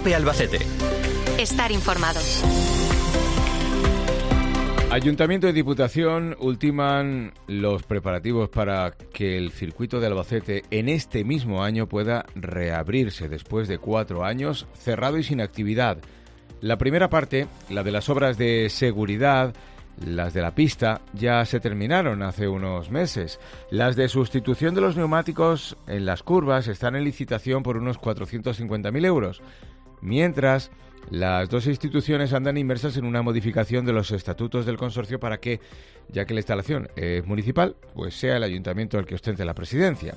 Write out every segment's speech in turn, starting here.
COPE Albacete. Estar informado. Ayuntamiento y Diputación ultiman los preparativos para que el circuito de Albacete en este mismo año pueda reabrirse después de 4 años cerrado y sin actividad. La primera parte, la de las obras de seguridad, las de la pista, ya se terminaron hace unos meses. Las de sustitución de los neumáticos en las curvas están en licitación por unos 450.000 euros. Mientras, las dos instituciones andan inmersas en una modificación de los estatutos del consorcio para que, ya que la instalación es municipal, pues sea el ayuntamiento el que ostente la presidencia.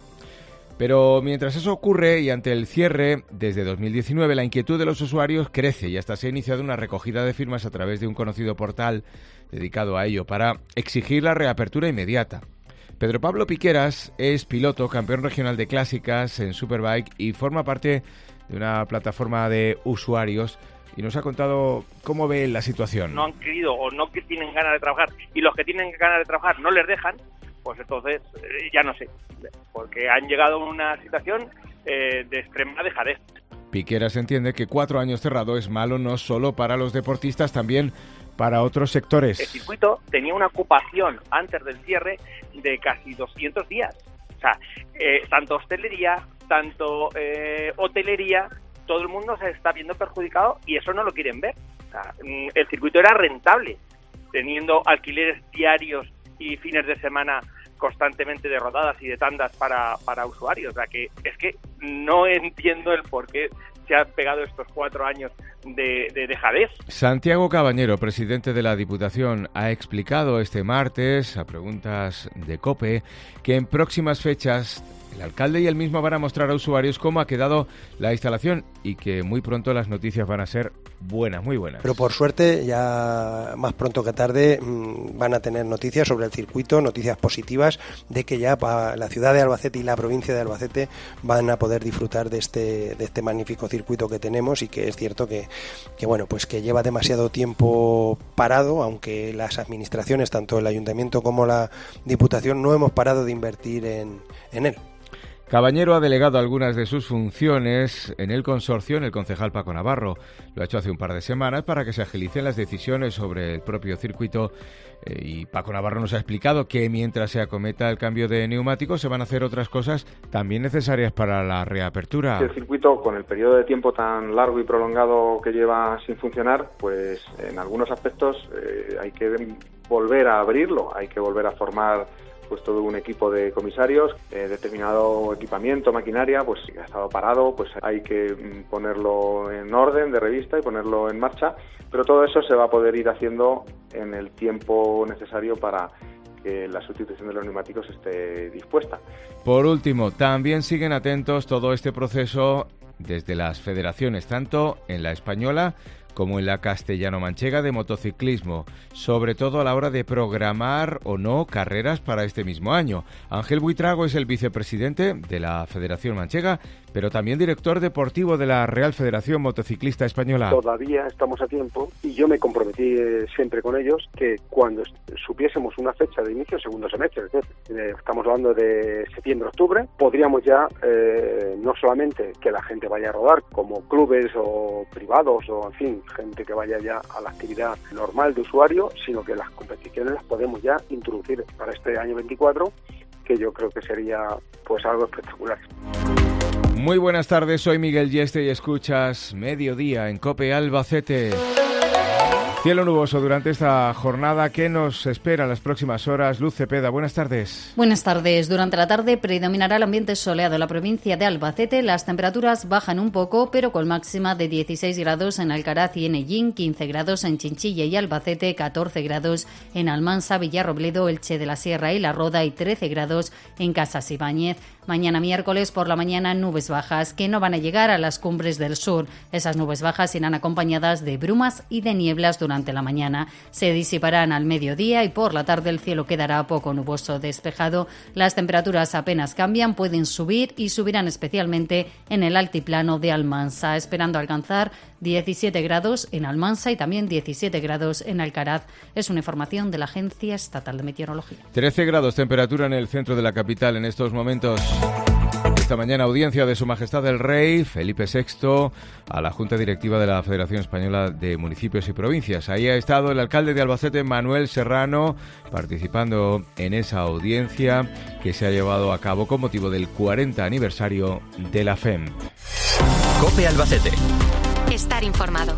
Pero mientras eso ocurre y ante el cierre, desde 2019 la inquietud de los usuarios crece y hasta se ha iniciado una recogida de firmas a través de un conocido portal dedicado a ello para exigir la reapertura inmediata. Pedro Pablo Piqueras es piloto, campeón regional de clásicas en Superbike y forma parte de una plataforma de usuarios y nos ha contado cómo ve la situación. No han querido o no que tienen ganas de trabajar y los que tienen ganas de trabajar no les dejan, pues entonces ya no sé, porque han llegado a una situación de extrema dejadez. Piqueras entiende que 4 años cerrado es malo no solo para los deportistas, también para otros sectores. El circuito tenía una ocupación antes del cierre de casi 200 días. O sea, tanto hostelería, tanto hotelería, todo el mundo se está viendo perjudicado y eso no lo quieren ver. O sea, el circuito era rentable, teniendo alquileres diarios y fines de semana constantemente de rodadas y de tandas para usuarios. O sea, que es que no entiendo el por qué se han pegado estos 4 años de dejadez. Santiago Cabañero, presidente de la Diputación, ha explicado este martes, a preguntas de COPE, que en próximas fechas el alcalde y él mismo van a mostrar a usuarios cómo ha quedado la instalación y que muy pronto las noticias van a ser buenas, muy buenas. Pero por suerte, ya más pronto que tarde van a tener noticias sobre el circuito, noticias positivas de que ya la ciudad de Albacete y la provincia de Albacete van a poder disfrutar de este magnífico circuito que tenemos y que es cierto que bueno, pues que lleva demasiado tiempo parado, aunque las administraciones, tanto el ayuntamiento como la Diputación, no hemos parado de invertir en él. Cabañero ha delegado algunas de sus funciones en el consorcio, en el concejal Paco Navarro. Lo ha hecho hace un par de semanas para que se agilicen las decisiones sobre el propio circuito y Paco Navarro nos ha explicado que mientras se acometa el cambio de neumáticos se van a hacer otras cosas también necesarias para la reapertura. El circuito, con el periodo de tiempo tan largo y prolongado que lleva sin funcionar, pues en algunos aspectos hay que volver a abrirlo, hay que volver a formar pues todo un equipo de comisarios, determinado equipamiento, maquinaria, pues ha estado parado, pues hay que ponerlo en orden de revista y ponerlo en marcha, pero todo eso se va a poder ir haciendo en el tiempo necesario para que la sustitución de los neumáticos esté dispuesta. Por último, también siguen atentos todo este proceso desde las federaciones, tanto en la española como en la castellano-manchega de motociclismo, sobre todo a la hora de programar o no carreras para este mismo año. Ángel Buitrago es el vicepresidente de la Federación Manchega, pero también director deportivo de la Real Federación Motociclista Española. Todavía estamos a tiempo y yo me comprometí siempre con ellos que cuando supiésemos una fecha de inicio, segundo semestre, es decir, estamos hablando de septiembre-octubre, podríamos ya no solamente que la gente vaya a rodar como clubes o privados o en fin, gente que vaya ya a la actividad normal de usuario, sino que las competiciones las podemos ya introducir para este año 24, que yo creo que sería pues algo espectacular. Muy buenas tardes, soy Miguel Yeste y escuchas Mediodía en COPE Albacete. Cielo nuboso durante esta jornada. ¿Qué nos espera en las próximas horas? Luz Cepeda, buenas tardes. Buenas tardes. Durante la tarde predominará el ambiente soleado en la provincia de Albacete. Las temperaturas bajan un poco, pero con máxima de 16 grados en Alcaraz y en Ellín, 15 grados en Chinchilla y Albacete, 14 grados en Almansa, Villarrobledo, Elche de la Sierra y La Roda y 13 grados en Casas Ibáñez. Mañana miércoles por la mañana nubes bajas que no van a llegar a las cumbres del sur. Esas nubes bajas irán acompañadas de brumas y de nieblas durante la mañana. Se disiparán al mediodía y por la tarde el cielo quedará poco nuboso despejado. Las temperaturas apenas cambian, pueden subir y subirán especialmente en el altiplano de Almansa, esperando alcanzar 17 grados en Almansa y también 17 grados en Alcaraz. Es una información de la Agencia Estatal de Meteorología. 13 grados temperatura en el centro de la capital en estos momentos. esta mañana audiencia de Su Majestad el Rey Felipe VI a la Junta Directiva de la Federación Española de Municipios y Provincias. Ahí ha estado el alcalde de Albacete, Manuel Serrano, participando en esa audiencia que se ha llevado a cabo con motivo del 40 aniversario de la FEM. COPE Albacete. Estar informado.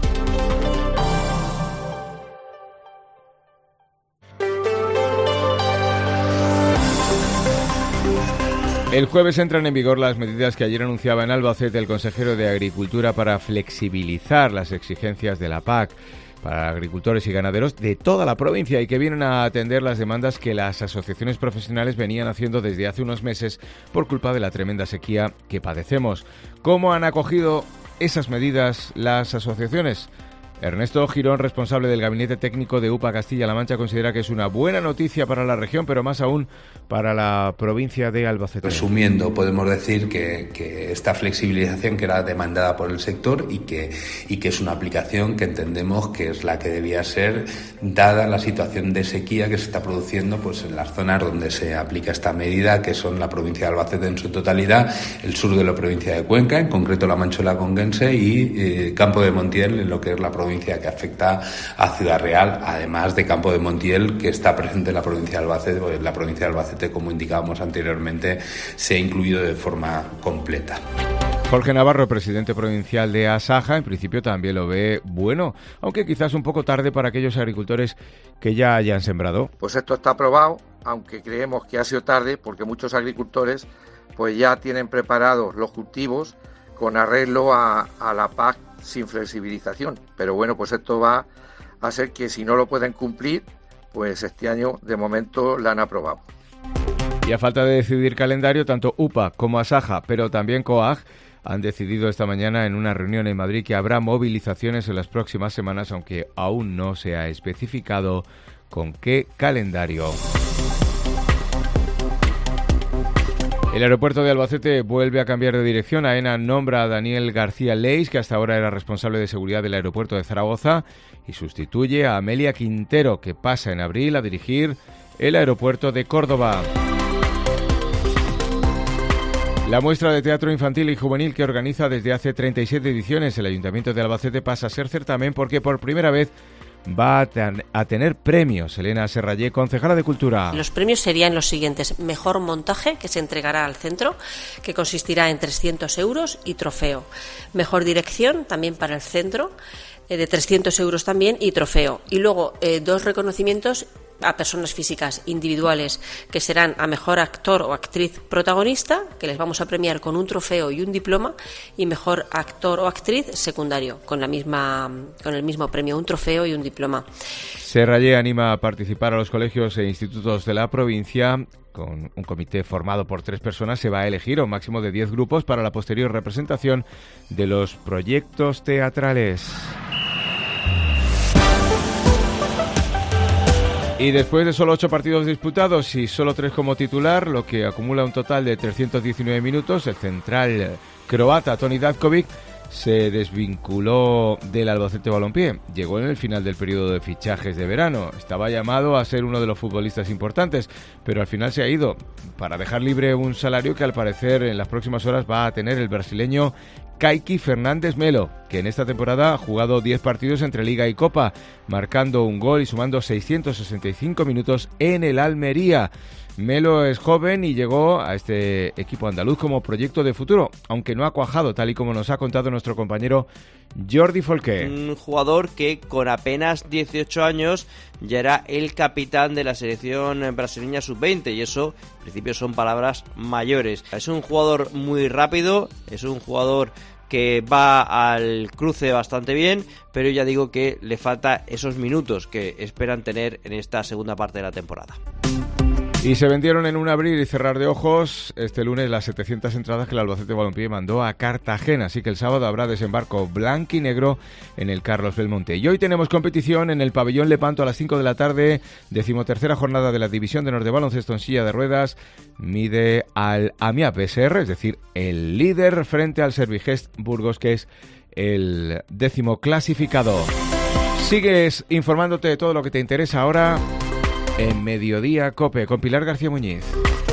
El jueves entran en vigor las medidas que ayer anunciaba en Albacete el consejero de Agricultura para flexibilizar las exigencias de la PAC para agricultores y ganaderos de toda la provincia y que vienen a atender las demandas que las asociaciones profesionales venían haciendo desde hace unos meses por culpa de la tremenda sequía que padecemos. ¿Cómo han acogido esas medidas las asociaciones? Ernesto Girón, responsable del Gabinete Técnico de UPA Castilla-La Mancha, considera que es una buena noticia para la región, pero más aún para la provincia de Albacete. Resumiendo, podemos decir que esta flexibilización que era demandada por el sector y que es una aplicación que entendemos que es la que debía ser, dada la situación de sequía que se está produciendo pues en las zonas donde se aplica esta medida, que son la provincia de Albacete en su totalidad, el sur de la provincia de Cuenca, en concreto la Manchuela Conquense, y Campo de Montiel, en lo que es la provincia que afecta a Ciudad Real, además de Campo de Montiel, que está presente en la provincia de Albacete, porque la provincia de Albacete, como indicábamos anteriormente, se ha incluido de forma completa. Jorge Navarro, presidente provincial de Asaja, en principio también lo ve bueno, aunque quizás un poco tarde para aquellos agricultores que ya hayan sembrado. Pues esto está aprobado, aunque creemos que ha sido tarde, porque muchos agricultores pues ya tienen preparados los cultivos con arreglo a la PAC sin flexibilización. Pero bueno, pues esto va a ser que si no lo pueden cumplir, pues este año de momento la han aprobado. Y a falta de decidir calendario, tanto UPA como Asaja, pero también COAG, han decidido esta mañana en una reunión en Madrid que habrá movilizaciones en las próximas semanas, aunque aún no se ha especificado con qué calendario. El aeropuerto de Albacete vuelve a cambiar de dirección. AENA nombra a Daniel García Leis, que hasta ahora era responsable de seguridad del aeropuerto de Zaragoza, y sustituye a Amelia Quintero, que pasa en abril a dirigir el aeropuerto de Córdoba. La muestra de teatro infantil y juvenil que organiza desde hace 37 ediciones el Ayuntamiento de Albacete pasa a ser certamen porque por primera vez va a tener premios. Elena Serrallé, concejala de Cultura. Los premios serían los siguientes: mejor montaje, que se entregará al centro, que consistirá en 300 euros, y trofeo. Mejor dirección, también para el centro, de 300 euros también, y trofeo. Y luego 2 reconocimientos a personas físicas individuales, que serán a mejor actor o actriz protagonista, que les vamos a premiar con un trofeo y un diploma, y mejor actor o actriz secundario, con el mismo premio, un trofeo y un diploma. Serrallé anima a participar a los colegios e institutos de la provincia. Con un comité formado por 3 personas se va a elegir un máximo de 10 grupos para la posterior representación de los proyectos teatrales. Y después de solo 8 partidos disputados y solo 3 como titular, lo que acumula un total de 319 minutos, el central croata Toni Davkovic se desvinculó del Albacete Balompié. Llegó en el final del periodo de fichajes de verano. Estaba llamado a ser uno de los futbolistas importantes, pero al final se ha ido para dejar libre un salario que al parecer en las próximas horas va a tener el brasileño Kaique Fernández Melo, que en esta temporada ha jugado 10 partidos entre Liga y Copa, marcando un gol y sumando 665 minutos en el Almería. Melo es joven y llegó a este equipo andaluz como proyecto de futuro, aunque no ha cuajado, tal y como nos ha contado nuestro compañero Jordi Folqué. Un jugador que con apenas 18 años ya era el capitán de la selección brasileña sub-20, y eso, en principio, son palabras mayores. Es un jugador muy rápido, es un jugador que va al cruce bastante bien, pero ya digo que le falta esos minutos que esperan tener en esta segunda parte de la temporada. Y se vendieron en un abrir y cerrar de ojos este lunes las 700 entradas que el Albacete Balompié mandó a Cartagena, así que el sábado habrá desembarco blanquinegro en el Carlos Belmonte. Y hoy tenemos competición en el pabellón Lepanto a las 5 de la tarde, 13ª jornada de la División de Honor de Baloncesto en silla de ruedas. Mide al Amiab SR, es decir, el líder frente al Servigest Burgos, que es el 10º clasificado. Sigues informándote de todo lo que te interesa ahora en Mediodía COPE con Pilar García Muñiz.